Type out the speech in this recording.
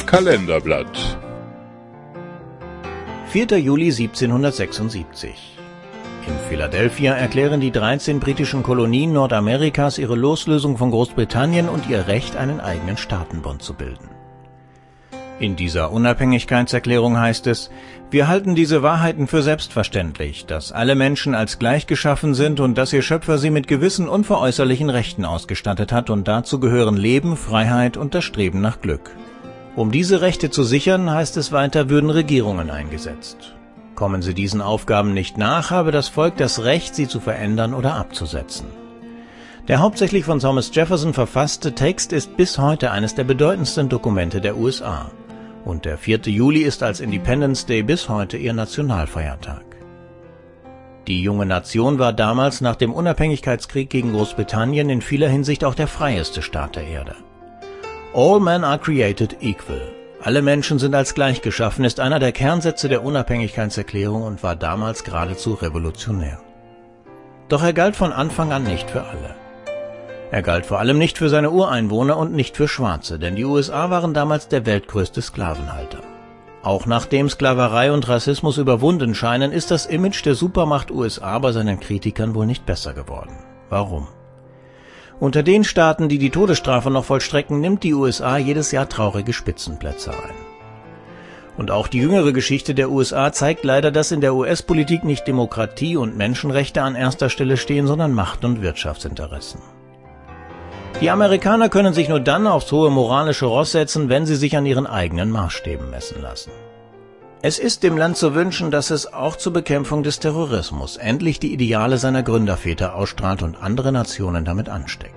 Kalenderblatt. 4. Juli 1776. In Philadelphia erklären die 13 britischen Kolonien Nordamerikas ihre Loslösung von Großbritannien und ihr Recht, einen eigenen Staatenbund zu bilden. In dieser Unabhängigkeitserklärung heißt es: Wir halten diese Wahrheiten für selbstverständlich, dass alle Menschen als gleich geschaffen sind und dass ihr Schöpfer sie mit gewissen unveräußerlichen Rechten ausgestattet hat, und dazu gehören Leben, Freiheit und das Streben nach Glück. Um diese Rechte zu sichern, heißt es weiter, würden Regierungen eingesetzt. Kommen sie diesen Aufgaben nicht nach, habe das Volk das Recht, sie zu verändern oder abzusetzen. Der hauptsächlich von Thomas Jefferson verfasste Text ist bis heute eines der bedeutendsten Dokumente der USA. Und der 4. Juli ist als Independence Day bis heute ihr Nationalfeiertag. Die junge Nation war damals nach dem Unabhängigkeitskrieg gegen Großbritannien in vieler Hinsicht auch der freieste Staat der Erde. All men are created equal. Alle Menschen sind als gleich geschaffen, ist einer der Kernsätze der Unabhängigkeitserklärung und war damals geradezu revolutionär. Doch er galt von Anfang an nicht für alle. Er galt vor allem nicht für seine Ureinwohner und nicht für Schwarze, denn die USA waren damals der weltgrößte Sklavenhalter. Auch nachdem Sklaverei und Rassismus überwunden scheinen, ist das Image der Supermacht USA bei seinen Kritikern wohl nicht besser geworden. Warum? Unter den Staaten, die die Todesstrafe noch vollstrecken, nimmt die USA jedes Jahr traurige Spitzenplätze ein. Und auch die jüngere Geschichte der USA zeigt leider, dass in der US-Politik nicht Demokratie und Menschenrechte an erster Stelle stehen, sondern Macht- und Wirtschaftsinteressen. Die Amerikaner können sich nur dann aufs hohe moralische Ross setzen, wenn sie sich an ihren eigenen Maßstäben messen lassen. Es ist dem Land zu wünschen, dass es auch zur Bekämpfung des Terrorismus endlich die Ideale seiner Gründerväter ausstrahlt und andere Nationen damit ansteckt.